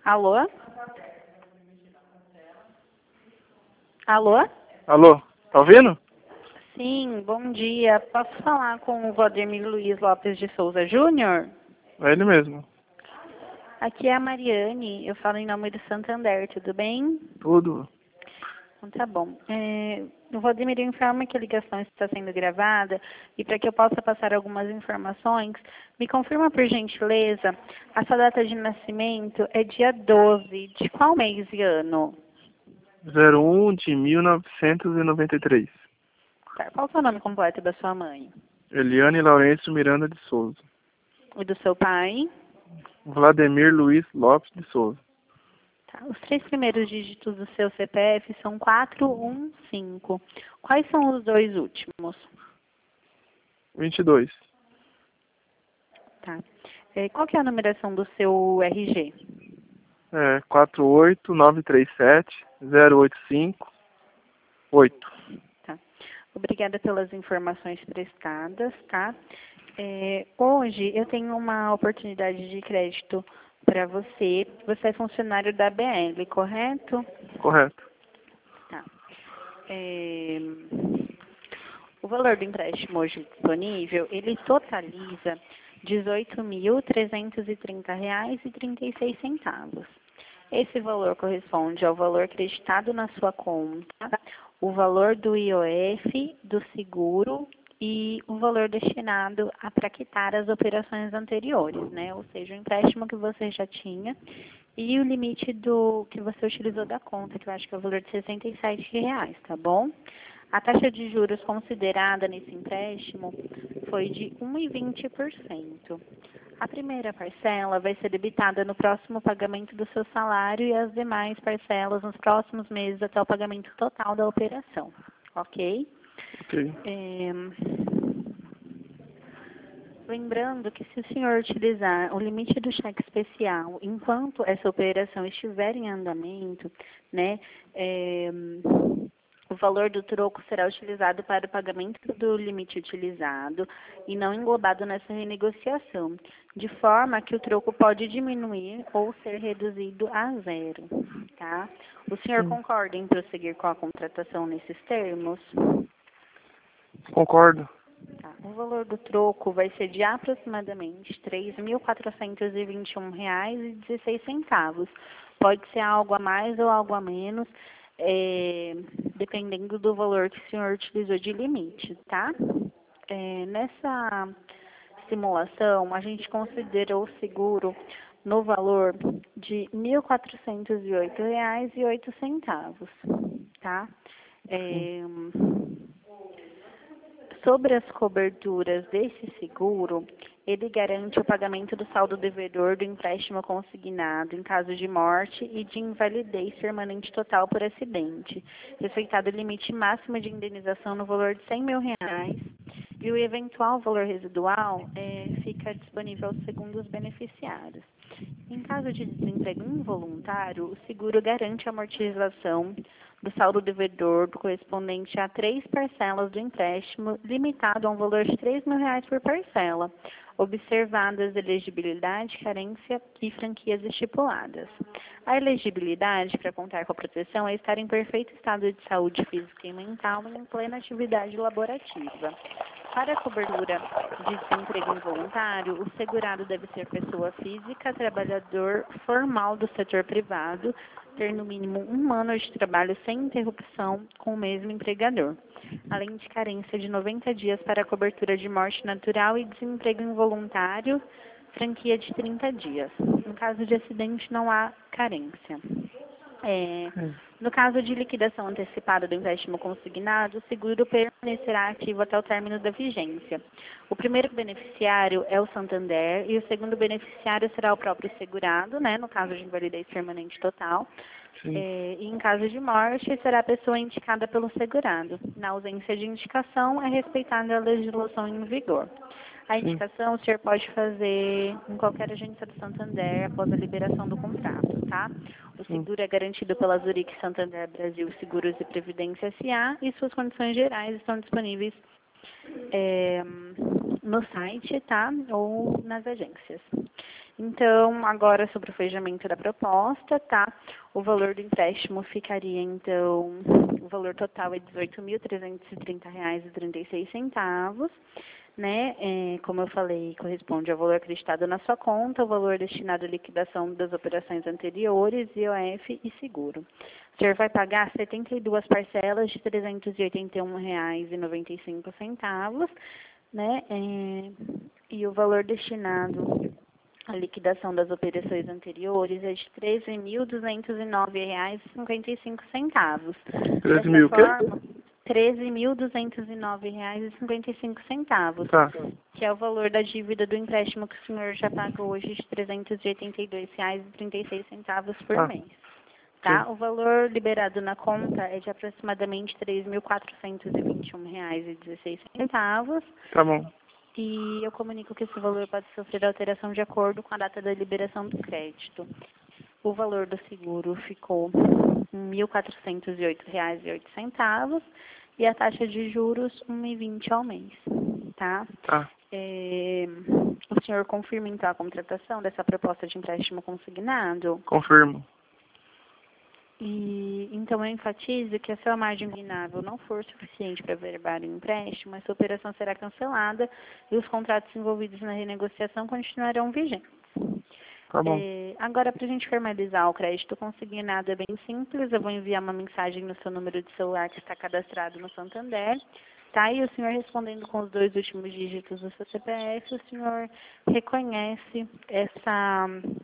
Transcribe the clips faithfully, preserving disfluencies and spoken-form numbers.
Alô? Alô? Alô, tá ouvindo? Sim, bom dia. Posso falar com o Vladimir Luiz Lopes de Souza Júnior? É ele mesmo. Aqui é a Mariane, eu falo em nome do Santander, tudo bem? Tudo. Então tá bom. É, o Vladimir informa que a ligação está sendo gravada e para que eu possa passar algumas informações, me confirma por gentileza, a sua data de nascimento é dia doze, de qual mês e ano? zero um de mil novecentos e noventa e três. Tá, qual é o seu nome completo da sua mãe? Eliane Laurêncio Miranda de Souza. E do seu pai? Vladimir Luiz Lopes de Souza. Tá, os três primeiros dígitos do seu C P F são quatro um cinco. Quais são os dois últimos? vinte e dois. Tá. É, qual que é a numeração do seu R G? É quatro oito nove três sete zero oito cinco oito. Tá. Obrigada pelas informações prestadas, tá? É, hoje eu tenho uma oportunidade de crédito para você. Você é funcionário da B L, correto? Correto. Tá. É, o valor do empréstimo hoje disponível, ele totaliza dezoito mil trezentos e trinta reais e trinta e seis centavos. Esse valor corresponde ao valor creditado na sua conta, o valor do I O F, do seguro e o valor destinado a para quitar as operações anteriores, né? Ou seja, o empréstimo que você já tinha e o limite do que você utilizou da conta, que eu acho que é o valor de sessenta e sete reais, tá bom? A taxa de juros considerada nesse empréstimo foi de um vírgula vinte por cento. A primeira parcela vai ser debitada no próximo pagamento do seu salário e as demais parcelas nos próximos meses até o pagamento total da operação, ok? Ok. É... Lembrando que se o senhor utilizar o limite do cheque especial enquanto essa operação estiver em andamento, né, é... o valor do troco será utilizado para o pagamento do limite utilizado e não englobado nessa renegociação, de forma que o troco pode diminuir ou ser reduzido a zero, tá? O senhor Sim. concorda em prosseguir com a contratação nesses termos? Concordo. Tá. O valor do troco vai ser de aproximadamente três mil quatrocentos e vinte e um reais e dezesseis centavos. Pode ser algo a mais ou algo a menos, é, dependendo do valor que o senhor utilizou de limite, tá? É, nessa simulação, a gente considerou o seguro no valor de mil quatrocentos e oito reais e oito centavos, tá? É, sobre as coberturas desse seguro, ele garante o pagamento do saldo devedor do empréstimo consignado em caso de morte e de invalidez permanente total por acidente, respeitado o limite máximo de indenização no valor de cem mil reais, e o eventual valor residual é, fica disponível aos segundos beneficiários. Em caso de desemprego involuntário, o seguro garante a amortização do saldo devedor correspondente a três parcelas do empréstimo, limitado a um valor de três mil reais por parcela, observadas elegibilidade, carência e franquias estipuladas. A elegibilidade para contar com a proteção é estar em perfeito estado de saúde física e mental e em plena atividade laborativa. Para a cobertura de desemprego involuntário, o segurado deve ser pessoa física, trabalhador formal do setor privado, ter no mínimo um ano de trabalho sem interrupção com o mesmo empregador, além de carência de noventa dias para a cobertura de morte natural e desemprego involuntário, franquia de trinta dias. No caso de acidente, não há carência. É, no caso de liquidação antecipada do empréstimo consignado, o seguro permanecerá ativo até o término da vigência. O primeiro beneficiário é o Santander e o segundo beneficiário será o próprio segurado, né, no caso de invalidez permanente total. É, e em caso de morte, será a pessoa indicada pelo segurado. Na ausência de indicação, é respeitada a legislação em vigor. A indicação o senhor pode fazer em qualquer agência do Santander após a liberação do contrato, tá? O seguro é garantido pela Zurich Santander Brasil Seguros e Previdência S A e suas condições gerais estão disponíveis é, no site, tá? Ou nas agências. Então, agora sobre o fechamento da proposta, tá? O valor do empréstimo ficaria, então, o valor total é dezoito mil trezentos e trinta reais e trinta e seis centavos, né? É, como eu falei, corresponde ao valor acreditado na sua conta, o valor destinado à liquidação das operações anteriores, I O F e seguro. O senhor vai pagar setenta e duas parcelas de trezentos e oitenta e um reais e noventa e cinco centavos, né? É, e o valor destinado à liquidação das operações anteriores é de treze mil duzentos e nove reais e cinquenta e cinco centavos. treze mil o quê? treze mil duzentos e nove reais e cinquenta e cinco centavos, Tá. que é o valor da dívida do empréstimo que o senhor já pagou hoje de trezentos e oitenta e dois reais e trinta e seis centavos por Ah, mês. Tá? sim. O valor liberado na conta é de aproximadamente três mil quatrocentos e vinte e um reais e dezesseis centavos. Tá bom. E eu comunico que esse valor pode sofrer alteração de acordo com a data da liberação do crédito. O valor do seguro ficou mil quatrocentos e oito reais e oito centavos e a taxa de juros um vírgula vinte ao mês, tá? Tá. É, o senhor confirma então a contratação dessa proposta de empréstimo consignado? Confirmo. E então eu enfatizo que se a margem consignável não for suficiente para averbar o empréstimo, essa operação será cancelada e os contratos envolvidos na renegociação continuarão vigentes. Tá bom. É, agora, para a gente formalizar o crédito consignado, é bem simples. Eu vou enviar uma mensagem no seu número de celular que está cadastrado no Santander, tá? E o senhor respondendo com os dois últimos dígitos do seu C P F, o senhor reconhece essa,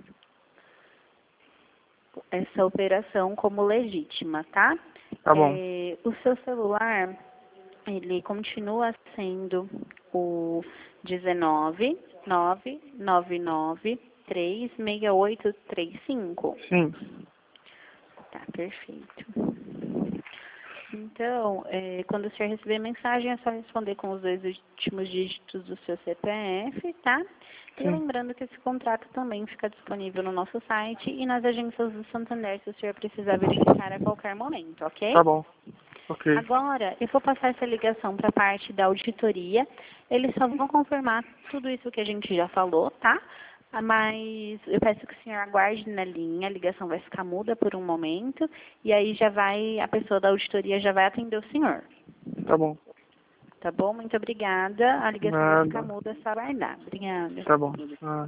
essa operação como legítima, tá? Tá bom. É, o seu celular, ele continua sendo o dezenove, nove nove nove, três seis oito três cinco. Sim. Tá, perfeito. Então, é, quando o senhor receber a mensagem, é só responder com os dois últimos dígitos do seu C P F, tá? E Sim. lembrando que esse contrato também fica disponível no nosso site e nas agências do Santander, se o senhor precisar verificar a qualquer momento, ok? Tá bom. Ok. Agora, eu vou passar essa ligação para a parte da auditoria. Eles só vão confirmar tudo isso que a gente já falou, tá? Mas eu peço que o senhor aguarde na linha, a ligação vai ficar muda por um momento, e aí já vai, a pessoa da auditoria já vai atender o senhor. Tá bom. Tá bom? Muito obrigada. A ligação vai ficar Nada. muda, é só aguardar. Obrigada. Tá bom. Ah.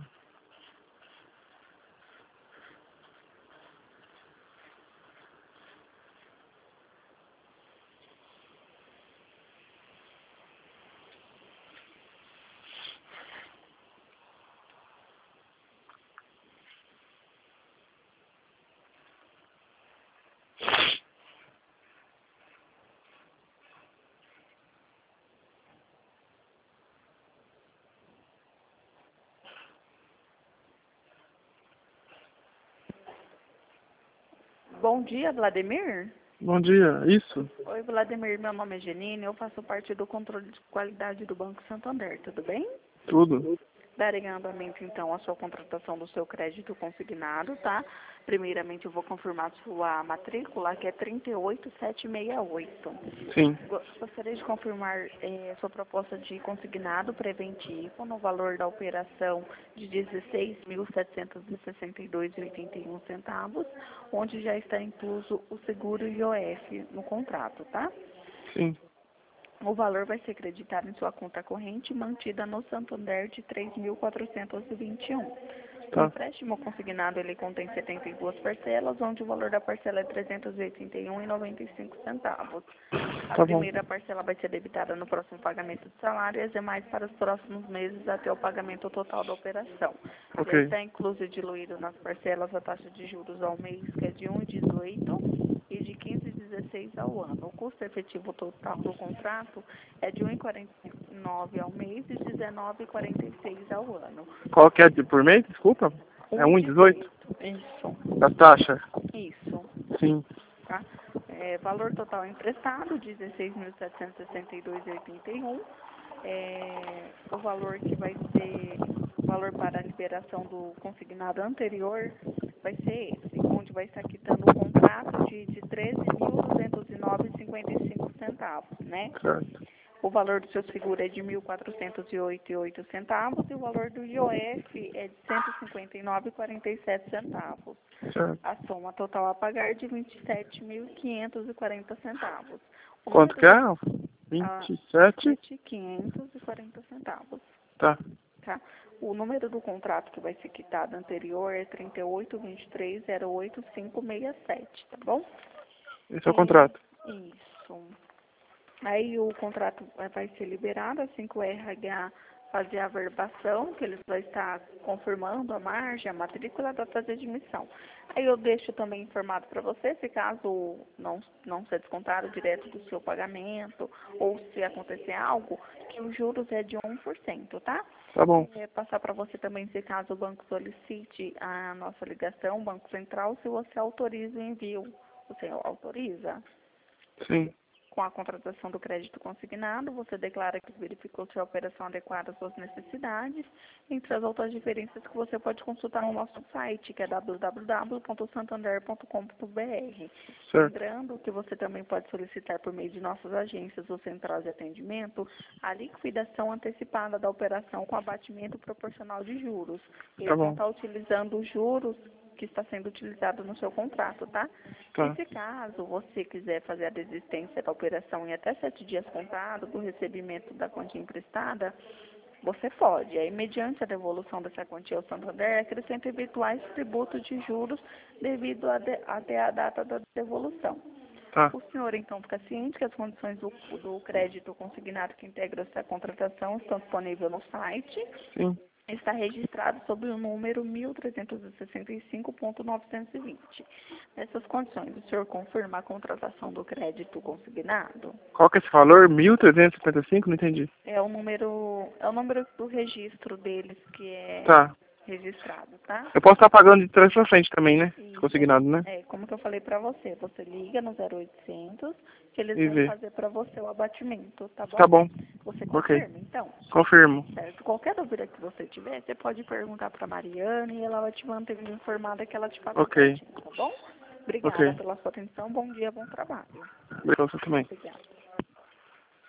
Bom dia, Vladimir. Bom dia. Isso? Oi, Vladimir. Meu nome é Janine. Eu faço parte do controle de qualidade do Banco Santander. Tudo bem? Tudo. Darei andamento, então, à sua contratação do seu crédito consignado, tá? Primeiramente, eu vou confirmar sua matrícula, que é trinta e oito setecentos e sessenta e oito. Sim. Gostaria de confirmar eh, sua proposta de consignado preventivo no valor da operação de dezesseis mil setecentos e sessenta e dois reais e oitenta e um centavos, onde já está incluso o seguro I O F no contrato, tá? Sim. O valor vai ser creditado em sua conta corrente mantida no Santander de três mil quatrocentos e vinte e um. Tá. O empréstimo consignado ele contém setenta e duas parcelas, onde o valor da parcela é trezentos e oitenta e um reais e noventa e cinco centavos. A Tá bom. primeira parcela vai ser debitada no próximo pagamento de salário e as demais para os próximos meses até o pagamento total da operação. Ok. Já está incluso e diluído nas parcelas a taxa de juros ao mês, que é de um vírgula dezoito e de quinze vírgula dezesseis ao ano. O custo efetivo total do contrato é de um vírgula quarenta e nove ao mês e dezenove vírgula quarenta e seis ao ano. Qual que é de por mês? Desculpa. É um vírgula dezoito? Isso, Da taxa? isso, Sim. tá? É, valor total emprestado, dezesseis mil setecentos e sessenta e dois reais e oitenta e um. É, o valor que vai ser, o valor para a liberação do consignado anterior vai ser esse, onde vai estar quitando o contrato de, de treze mil duzentos e nove reais e cinquenta e cinco centavos, né? Certo. O valor do seu seguro é de mil quatrocentos e oito reais e oito centavos e o valor do I O F é de cento e cinquenta e nove reais e quarenta e sete centavos. Certo. A soma total a pagar é de vinte e sete mil quinhentos e quarenta centavos. O Quanto que número é? do- vinte e sete? vinte mil quinhentos e quarenta centavos. Tá. Tá? O número do contrato que vai ser quitado anterior é trinta e oito, vinte e três, zero oito, cinco seis sete, tá bom? Esse é o contrato. Isso. Aí o contrato vai ser liberado assim que o R H fazer a averbação, que eles vão estar confirmando a margem, a matrícula, a data de admissão. Aí eu deixo também informado para você, se caso não, não ser descontado direto do seu pagamento, ou se acontecer algo, que os juros é de um por cento, tá? Tá bom. É, passar para você também, se caso o banco solicite a nossa ligação, o Banco Central, se você autoriza o envio. Você autoriza? Sim. Com a contratação do crédito consignado, você declara que verificou se a operação adequada às suas necessidades, entre as outras diferenças que você pode consultar no nosso site, que é w w w ponto santander ponto com ponto b r. Certo. Lembrando que você também pode solicitar por meio de nossas agências ou centrais de atendimento a liquidação antecipada da operação com abatimento proporcional de juros. Eles Tá vão bom. estar utilizando os juros que está sendo utilizado no seu contrato, tá? Tá. E se caso você quiser fazer a desistência da operação em até sete dias contado do recebimento da quantia emprestada, você pode. Aí, mediante a devolução dessa quantia ao Santander, acrescenta eventuais tributos de juros devido a de, até a data da devolução. Tá. O senhor, então, fica ciente que as condições do, do crédito consignado que integra essa contratação estão disponíveis no site. Sim. Está registrado sob o número mil trezentos e sessenta e cinco ponto novecentos e vinte. Nessas condições, o senhor confirma a contratação do crédito consignado? Qual que é esse valor? mil trezentos e cinquenta e cinco? Não entendi. É o número, é o número do registro deles que é Tá. registrado, tá? Eu posso estar pagando de trás pra frente também, né? Isso. Consignado, né? É, como que eu falei pra você, você liga no zero oitocentos, que eles E vão vê. fazer pra você o abatimento, tá bom? Tá bom. Você Ok. confirma, então? Confirmo. Certo. Qualquer dúvida que você tiver, você pode perguntar pra Mariana e ela vai te manter informada que ela te passa Ok. certinho, tá bom? Obrigada Ok. pela sua atenção, bom dia, bom trabalho. Obrigado, você também. Obrigada.